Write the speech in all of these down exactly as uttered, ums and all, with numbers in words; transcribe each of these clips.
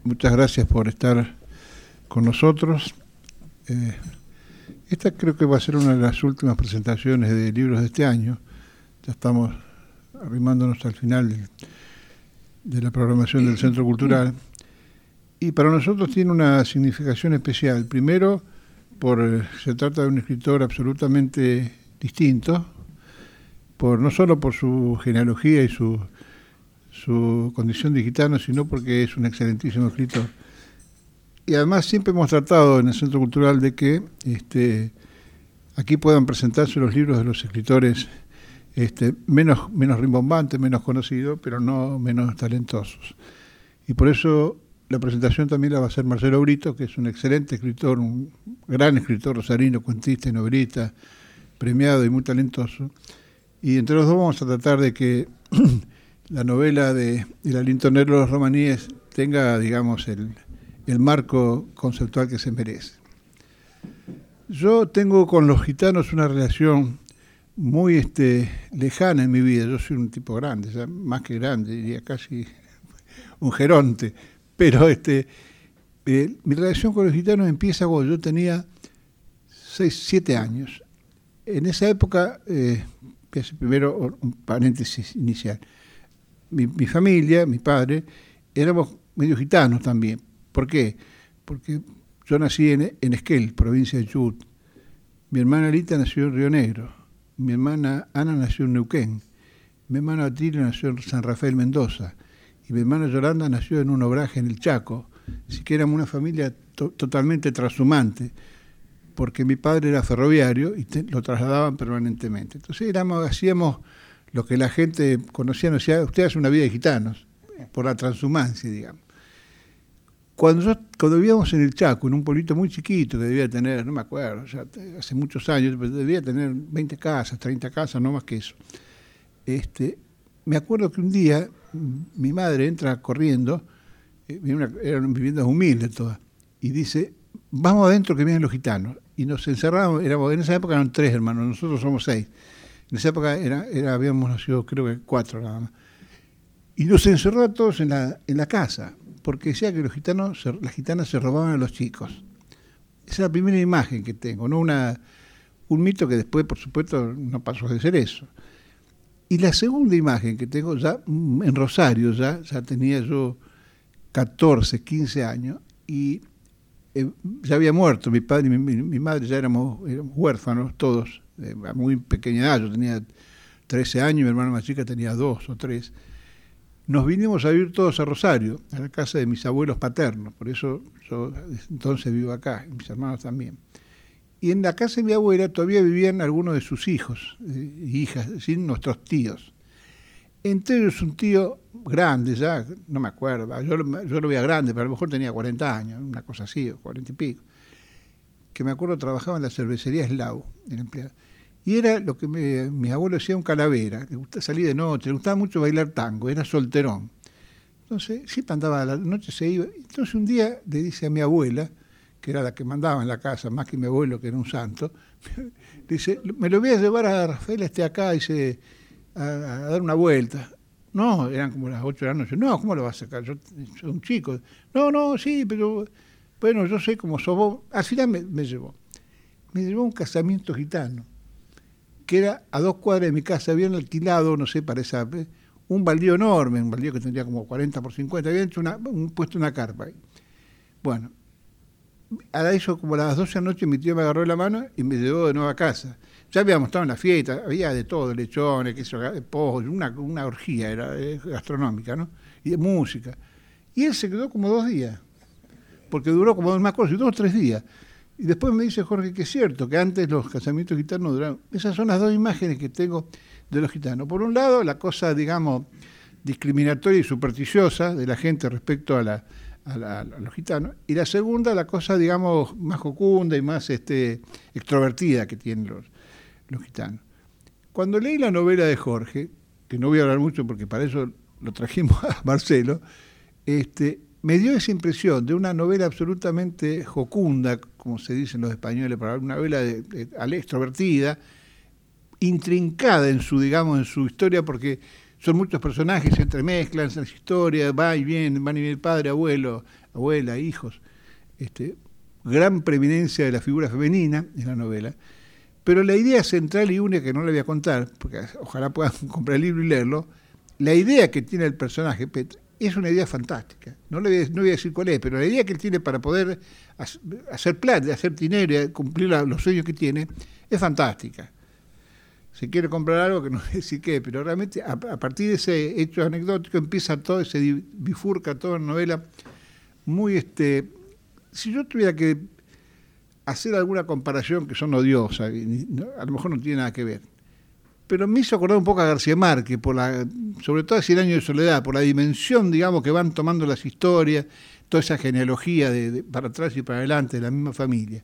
muchas gracias por estar con nosotros. Eh, esta creo que va a ser una de las últimas presentaciones de libros de este año. Ya estamos arrimándonos al final de, de la programación del Centro Cultural. Y para nosotros tiene una significación especial. Primero, por se trata de un escritor absolutamente distinto, por no solo por su genealogía y su, su condición de gitano, sino porque es un excelentísimo escritor. Y además siempre hemos tratado en el Centro Cultural de que este, aquí puedan presentarse los libros de los escritores este, menos, menos rimbombantes, menos conocidos, pero no menos talentosos. Y por eso la presentación también la va a hacer Marcelo Brito, que es un excelente escritor, un gran escritor rosarino, cuentista y novelista, premiado y muy talentoso. Y entre los dos vamos a tratar de que la novela de, de la Lintonera de los Romaníes tenga, digamos, el, el marco conceptual que se merece. Yo tengo con los gitanos una relación muy este, lejana en mi vida. Yo soy un tipo grande, ya más que grande, diría casi un geronte. Pero este, eh, mi relación con los gitanos empieza cuando yo tenía seis, siete años. En esa época, eh, primero un paréntesis inicial, mi, mi familia, mi padre, éramos medio gitanos también. ¿Por qué? Porque yo nací en, en Esquel, provincia de Chubut. Mi hermana Lita nació en Río Negro. Mi hermana Ana nació en Neuquén. Mi hermano Atilio nació en San Rafael, Mendoza. Y mi hermana Yolanda nació en un obraje en el Chaco. Así que éramos una familia to- totalmente transhumante, porque mi padre era ferroviario y te- lo trasladaban permanentemente. Entonces éramos, hacíamos lo que la gente conocía, nos decía, usted hace una vida de gitanos, por la transhumancia, digamos. Cuando, yo, cuando vivíamos en el Chaco, en un pueblito muy chiquito, que debía tener, no me acuerdo, ya hace muchos años, pero debía tener veinte casas, treinta casas, no más que eso. Este, me acuerdo que un día mi madre entra corriendo, eh, una, eran viviendas humildes todas, y dice, vamos adentro que vienen los gitanos. Y nos encerramos, éramos, en esa época eran tres hermanos, nosotros somos seis. En esa época era, era, habíamos nacido creo que cuatro nada más. Y nos encerró a todos en la, en la casa, porque decía que los gitanos, las gitanas se robaban a los chicos. Esa es la primera imagen que tengo, no una, un mito que después, por supuesto, no pasó de ser eso. Y la segunda imagen que tengo, ya en Rosario, ya, ya tenía yo catorce, quince años, y eh, ya había muerto mi padre y mi, mi, mi madre, ya éramos, éramos huérfanos todos, eh, a muy pequeña edad, yo tenía trece años, mi hermana más chica tenía dos o tres. Nos vinimos a vivir todos a Rosario, a la casa de mis abuelos paternos, por eso yo entonces vivo acá, y mis hermanos también. Y en la casa de mi abuela todavía vivían algunos de sus hijos e eh, hijas, es decir, nuestros tíos. Entre ellos un tío grande ya, no me acuerdo, yo, yo lo veía grande, pero a lo mejor tenía cuarenta años, una cosa así, o cuarenta y pico, que me acuerdo trabajaba en la cervecería Eslau, el empleado. Y era lo que me, mi abuelo decía un calavera, le gustaba salir de noche, le gustaba mucho bailar tango, era solterón. Entonces, siempre andaba a la noche, se iba. Entonces un día le dice a mi abuela, que era la que mandaba en la casa, más que mi abuelo, que era un santo, dice, me lo voy a llevar a Rafael este acá, dice, a, a dar una vuelta. No, eran como las ocho de la noche. No, ¿cómo lo vas a sacar? Yo soy un chico. No, no, sí, pero bueno, yo sé cómo sos vos. Al final me, me llevó. Me llevó a un casamiento gitano, que era a dos cuadras de mi casa. Habían alquilado, no sé, para esa, un baldío enorme, un baldío que tendría como cuarenta por cincuenta. Habían hecho una, un, puesto una carpa ahí. Bueno, a eso como a las doce de la noche mi tío me agarró la mano y me llevó de nuevo a casa. Ya habíamos estado en la fiesta, había de todo, lechones, queso, pollo, una, una orgía era eh, gastronómica, ¿no? Y de música. Y él se quedó como dos días, porque duró como más cosas, dos o tres días. Y después me dice Jorge que es cierto, que antes los casamientos gitanos duraron. Esas son las dos imágenes que tengo de los gitanos. Por un lado, la cosa, digamos, discriminatoria y supersticiosa de la gente respecto a la A, la, a los gitanos, y la segunda, la cosa, digamos, más jocunda y más este, extrovertida que tienen los, los gitanos. Cuando leí la novela de Jorge, que no voy a hablar mucho porque para eso lo trajimos a Marcelo, este, me dio esa impresión de una novela absolutamente jocunda, como se dicen los españoles, para una novela de, de, de, extrovertida, intrincada en su, digamos, en su historia, porque son muchos personajes, se entremezclan las historias, va y viene, van y viene padre, abuelo, abuela, hijos. Este, gran preeminencia de la figura femenina en la novela. Pero la idea central y única, que no le voy a contar, porque ojalá puedan comprar el libro y leerlo, la idea que tiene el personaje, Petra, es una idea fantástica. No le voy a, no voy a decir cuál es, pero la idea que él tiene para poder hacer plata, hacer dinero, cumplir los sueños que tiene, es fantástica. Se quiere comprar algo que no sé si qué, pero realmente a, a partir de ese hecho anecdótico empieza todo, se bifurca toda la novela muy... este si yo tuviera que hacer alguna comparación, que son odiosas, a lo mejor no tiene nada que ver, pero me hizo acordar un poco a García Márquez, por la, sobre todo a Cien años de soledad, por la dimensión, digamos, que van tomando las historias, toda esa genealogía de, de para atrás y para adelante de la misma familia.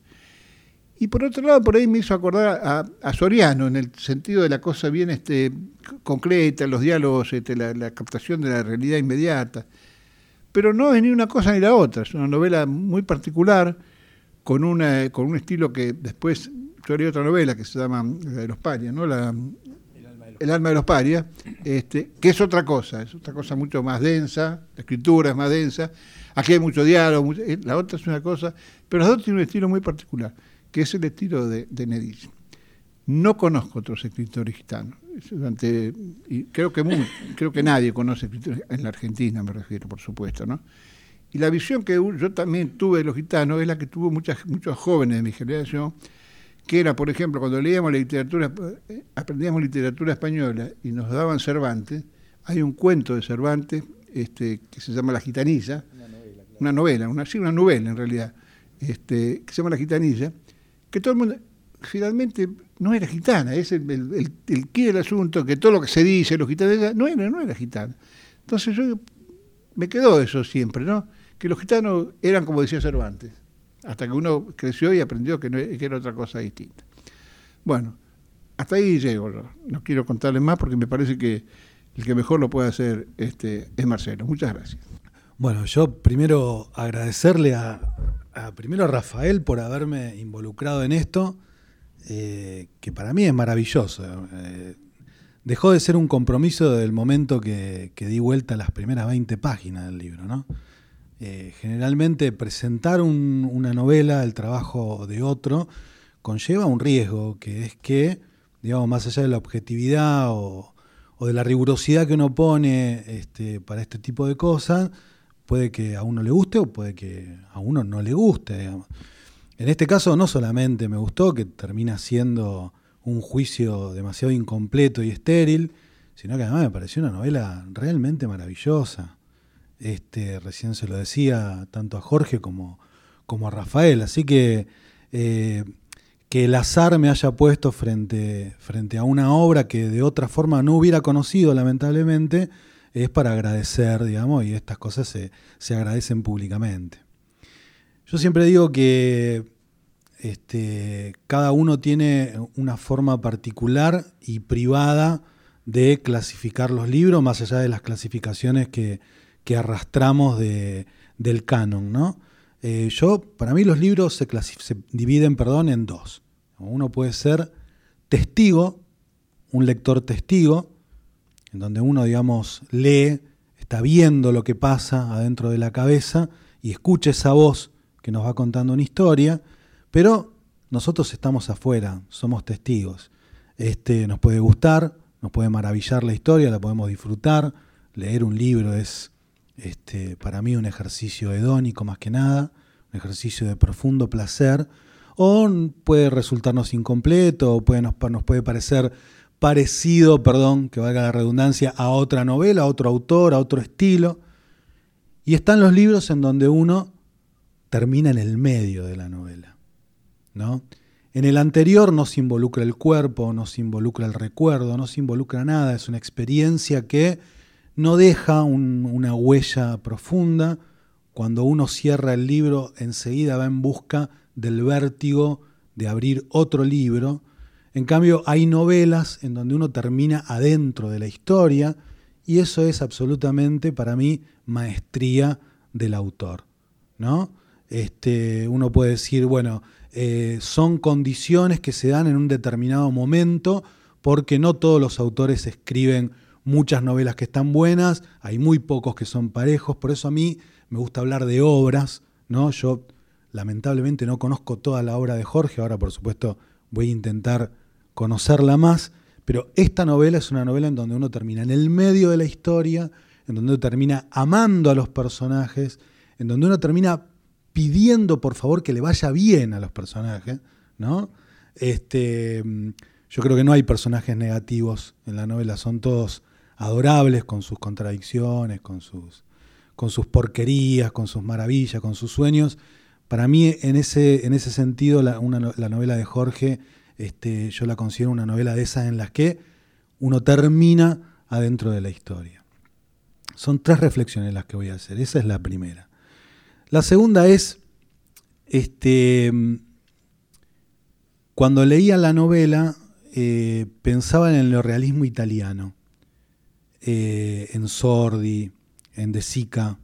Y por otro lado, por ahí me hizo acordar a, a Soriano, en el sentido de la cosa bien este, concreta, los diálogos, este, la, la captación de la realidad inmediata. Pero no es ni una cosa ni la otra, es una novela muy particular, con, una, con un estilo que después, yo leí otra novela que se llama La de los parias, ¿no? La, el, alma el alma de los parias, este, que es otra cosa, es otra cosa mucho más densa, la escritura es más densa, aquí hay mucho diálogo, mucho, la otra es una cosa, pero las dos tienen un estilo muy particular, que es el estilo de, de Nedić. No conozco otros escritores gitanos, durante, y creo que muy, creo que nadie conoce escritores, en la Argentina me refiero, por supuesto, ¿no? Y la visión que yo también tuve de los gitanos es la que tuvo muchas, muchos jóvenes de mi generación, que era, por ejemplo, cuando leíamos la literatura, aprendíamos literatura española y nos daban Cervantes, hay un cuento de Cervantes este, que se llama La gitanilla, una novela, claro. una novela, una, sí, una novela en realidad, este, que se llama La gitanilla, que todo el mundo, finalmente, no era gitana, es el, el, el, el quid del asunto, que todo lo que se dice, los gitanos, no era, no era gitana. Entonces yo, me quedó eso siempre, ¿no? Que los gitanos eran como decía Cervantes, hasta que uno creció y aprendió que, no, que era otra cosa distinta. Bueno, hasta ahí llego yo. No quiero contarles más porque me parece que el que mejor lo puede hacer este, es Marcelo. Muchas gracias. Bueno, yo primero agradecerle a, a, primero a Rafael por haberme involucrado en esto, eh, que para mí es maravilloso. Eh, dejó de ser un compromiso del momento que, que di vuelta a las primeras veinte páginas del libro, ¿no? Eh, generalmente presentar un, una novela, el trabajo de otro, conlleva un riesgo, que es que, digamos, más allá de la objetividad o, o de la rigurosidad que uno pone este, para este tipo de cosas, puede que a uno le guste o puede que a uno no le guste, digamos. En este caso no solamente me gustó, que termina siendo un juicio demasiado incompleto y estéril, sino que además me pareció una novela realmente maravillosa. Este, recién se lo decía tanto a Jorge como, como a Rafael, así que eh, que el azar me haya puesto frente, frente a una obra que de otra forma no hubiera conocido, lamentablemente, es para agradecer, digamos, y estas cosas se, se agradecen públicamente. Yo siempre digo que este, cada uno tiene una forma particular y privada de clasificar los libros, más allá de las clasificaciones que que arrastramos de, del canon, ¿no? Eh, yo, para mí los libros se, se dividen, perdón, en dos. Uno puede ser testigo, un lector testigo, en donde uno, digamos, lee, está viendo lo que pasa adentro de la cabeza y escucha esa voz que nos va contando una historia, pero nosotros estamos afuera, somos testigos. Este, nos puede gustar, nos puede maravillar la historia, la podemos disfrutar. Leer un libro es... Este, para mí un ejercicio hedónico más que nada, un ejercicio de profundo placer, o puede resultarnos incompleto, o puede, nos, nos puede parecer parecido, perdón, que valga la redundancia, a otra novela, a otro autor, a otro estilo. Y están los libros en donde uno termina en el medio de la novela, ¿no? En el anterior no se involucra el cuerpo, no se involucra el recuerdo, no se involucra nada, es una experiencia que no deja un, una huella profunda. Cuando uno cierra el libro, enseguida va en busca del vértigo de abrir otro libro. En cambio, hay novelas en donde uno termina adentro de la historia y eso es absolutamente, para mí, maestría del autor, ¿no? Este, uno puede decir, bueno, eh, son condiciones que se dan en un determinado momento porque no todos los autores escriben muchas novelas que están buenas, hay muy pocos que son parejos, por eso a mí me gusta hablar de obras, ¿no? Yo lamentablemente no conozco toda la obra de Jorge, ahora por supuesto voy a intentar conocerla más, pero esta novela es una novela en donde uno termina en el medio de la historia, en donde uno termina amando a los personajes, en donde uno termina pidiendo por favor que le vaya bien a los personajes, ¿no? Este, yo creo que no hay personajes negativos en la novela, son todos adorables con sus contradicciones, con sus, con sus porquerías, con sus maravillas, con sus sueños. Para mí, en ese, en ese sentido, la, una, la novela de Jorge, este, yo la considero una novela de esas en las que uno termina adentro de la historia. Son tres reflexiones las que voy a hacer. Esa es la primera. La segunda es, este, cuando leía la novela, eh, pensaba en el neorrealismo italiano, eh, en Sordi, en De Sica.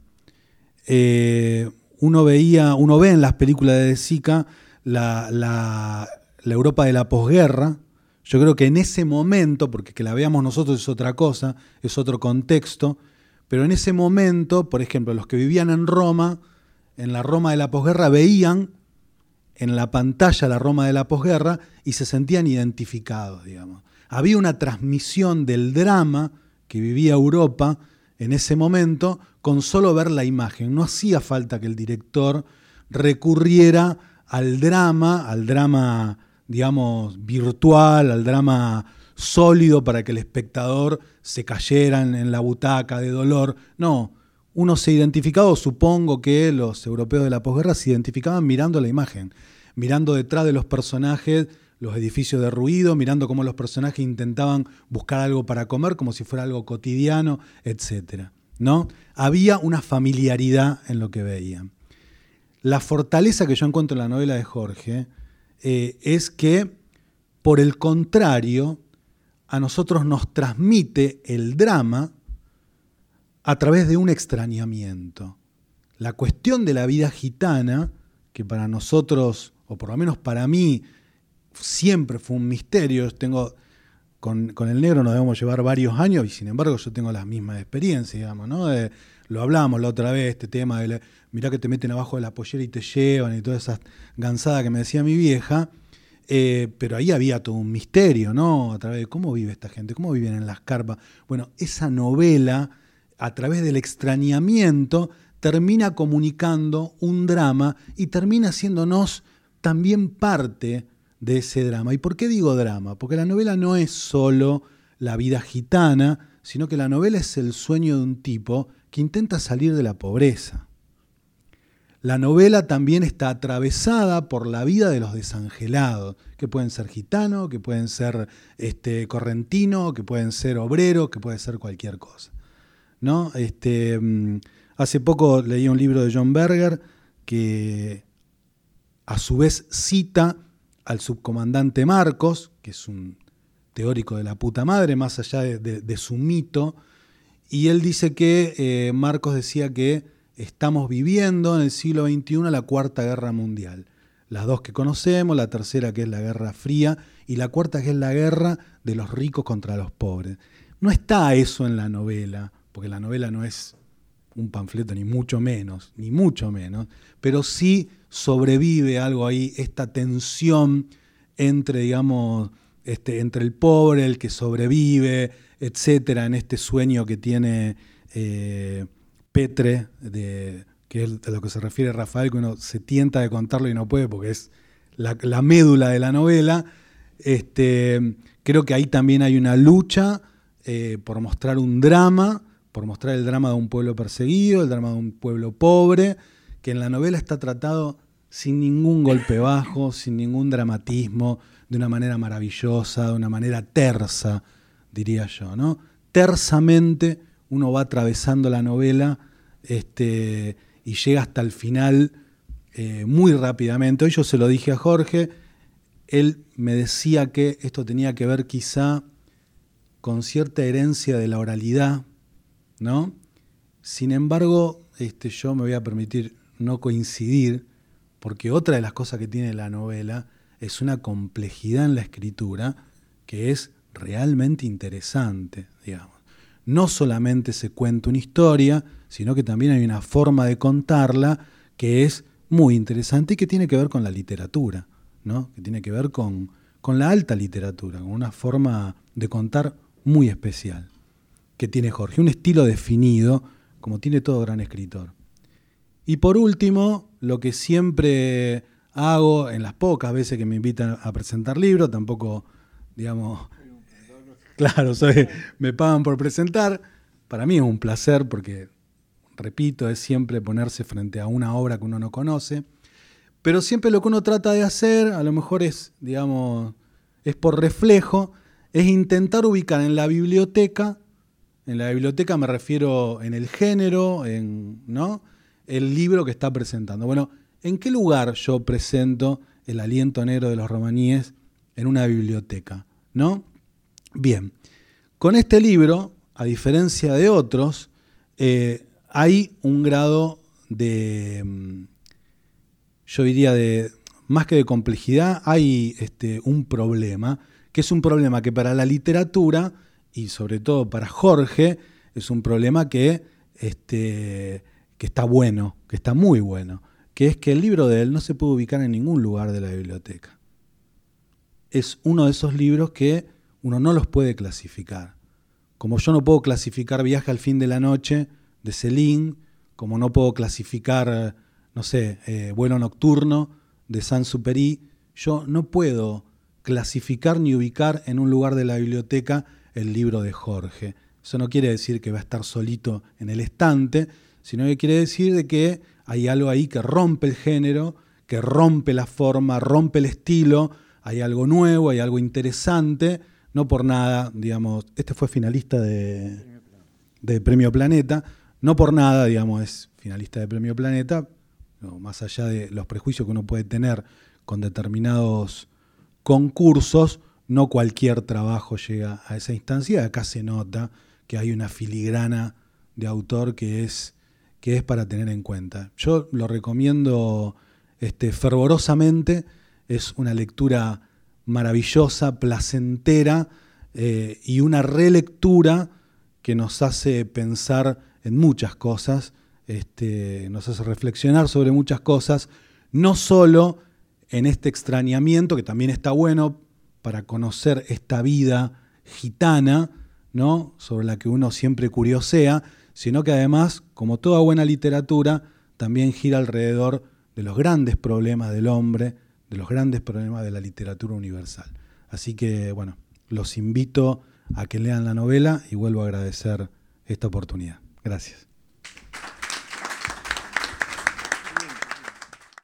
Eh, uno veía, uno ve en las películas de De Sica la, la, la Europa de la posguerra. Yo creo que en ese momento, porque que la veamos nosotros es otra cosa, es otro contexto, pero en ese momento, por ejemplo, los que vivían en Roma, en la Roma de la posguerra, veían en la pantalla la Roma de la posguerra y se sentían identificados, digamos. Había una transmisión del drama que vivía Europa en ese momento con solo ver la imagen. No hacía falta que el director recurriera al drama, al drama, digamos, virtual, al drama sólido para que el espectador se cayera en la butaca de dolor. No, uno se identificaba, supongo que los europeos de la posguerra se identificaban mirando la imagen, mirando detrás de los personajes los edificios derruidos, mirando cómo los personajes intentaban buscar algo para comer, como si fuera algo cotidiano, etcétera, ¿no? Había una familiaridad en lo que veían. La fortaleza que yo encuentro en la novela de Jorge eh, es que, por el contrario, a nosotros nos transmite el drama a través de un extrañamiento. La cuestión de la vida gitana, que para nosotros, o por lo menos para mí, siempre fue un misterio. Tengo, con, con el negro nos debemos llevar varios años y sin embargo yo tengo las mismas experiencias, digamos, ¿no? De, lo hablábamos la otra vez, este tema de la, mirá que te meten abajo de la pollera y te llevan y todas esas gansadas que me decía mi vieja, eh, pero ahí había todo un misterio, ¿no? A través de cómo vive esta gente, cómo viven en las carpas. Bueno, esa novela, a través del extrañamiento, termina comunicando un drama y termina haciéndonos también parte de ese drama. ¿Y por qué digo drama? Porque la novela no es solo la vida gitana, sino que la novela es el sueño de un tipo que intenta salir de la pobreza. La novela también está atravesada por la vida de los desangelados, que pueden ser gitanos, que pueden ser este, correntinos, que pueden ser obreros, que puede ser cualquier cosa, ¿no? Este, hace poco leí un libro de John Berger que a su vez cita al subcomandante Marcos, que es un teórico de la puta madre, más allá de, de, de su mito, y él dice que eh, Marcos decía que estamos viviendo en el siglo veintiuno la Cuarta Guerra Mundial. Las dos que conocemos, la tercera que es la Guerra Fría, y la cuarta que es la guerra de los ricos contra los pobres. No está eso en la novela, porque la novela no es un panfleto, ni mucho menos, ni mucho menos, pero sí sobrevive algo ahí, esta tensión entre, digamos, este, entre el pobre, el que sobrevive, etcétera, en este sueño que tiene eh, Petre, de, que es a lo que se refiere Rafael, que uno se tienta de contarlo y no puede porque es la, la médula de la novela. Este, creo que ahí también hay una lucha eh, por mostrar un drama, por mostrar el drama de un pueblo perseguido, el drama de un pueblo pobre, que en la novela está tratado sin ningún golpe bajo, sin ningún dramatismo, de una manera maravillosa, de una manera tersa, diría yo, ¿no? Tersamente uno va atravesando la novela este, y llega hasta el final eh, muy rápidamente. Hoy yo se lo dije a Jorge, él me decía que esto tenía que ver quizá con cierta herencia de la oralidad, ¿no? Sin embargo, este, yo me voy a permitir no coincidir, porque otra de las cosas que tiene la novela es una complejidad en la escritura que es realmente interesante, digamos. no solamente se cuenta una historia, sino que también hay una forma de contarla que es muy interesante y que tiene que ver con la literatura, ¿no? Que tiene que ver con, con la alta literatura, con una forma de contar muy especial que tiene Jorge, un estilo definido como tiene todo gran escritor. Y por último, lo que siempre hago en las pocas veces que me invitan a presentar libros, tampoco, digamos, claro, soy, me pagan por presentar, para mí es un placer porque, repito, es siempre ponerse frente a una obra que uno no conoce, pero siempre lo que uno trata de hacer, a lo mejor es, digamos, es por reflejo, es intentar ubicar en la biblioteca, en la biblioteca me refiero en el género, en, ¿no?, el libro que está presentando. Bueno, ¿en qué lugar yo presento El aliento negro de los romaníes en una biblioteca? ¿No? Bien, con este libro, a diferencia de otros, eh, hay un grado de, yo diría, de más que de complejidad, hay este, un problema, que es un problema que para la literatura, y sobre todo para Jorge, es un problema que... Este, que está bueno, que está muy bueno, que es que el libro de él no se puede ubicar en ningún lugar de la biblioteca. Es uno de esos libros que uno no los puede clasificar. Como yo no puedo clasificar Viaje al fin de la noche de Céline, como no puedo clasificar, no sé, eh, Vuelo nocturno de Saint-Exupéry, yo no puedo clasificar ni ubicar en un lugar de la biblioteca el libro de Jorge. Eso no quiere decir que va a estar solito en el estante, sino que quiere decir de que hay algo ahí que rompe el género, que rompe la forma, rompe el estilo, hay algo nuevo, hay algo interesante, no por nada, digamos, este fue finalista de, de Premio Planeta, no por nada, digamos, es finalista de Premio Planeta, no, más allá de los prejuicios que uno puede tener con determinados concursos, no cualquier trabajo llega a esa instancia, acá se nota que hay una filigrana de autor que es... que es para tener en cuenta. Yo lo recomiendo este, fervorosamente, es una lectura maravillosa, placentera eh, y una relectura que nos hace pensar en muchas cosas, este, nos hace reflexionar sobre muchas cosas, no solo en este extrañamiento, que también está bueno para conocer esta vida gitana, ¿no?, sobre la que uno siempre curiosea, sino que además, como toda buena literatura, también gira alrededor de los grandes problemas del hombre, de los grandes problemas de la literatura universal. Así que, bueno, los invito a que lean la novela y vuelvo a agradecer esta oportunidad. Gracias.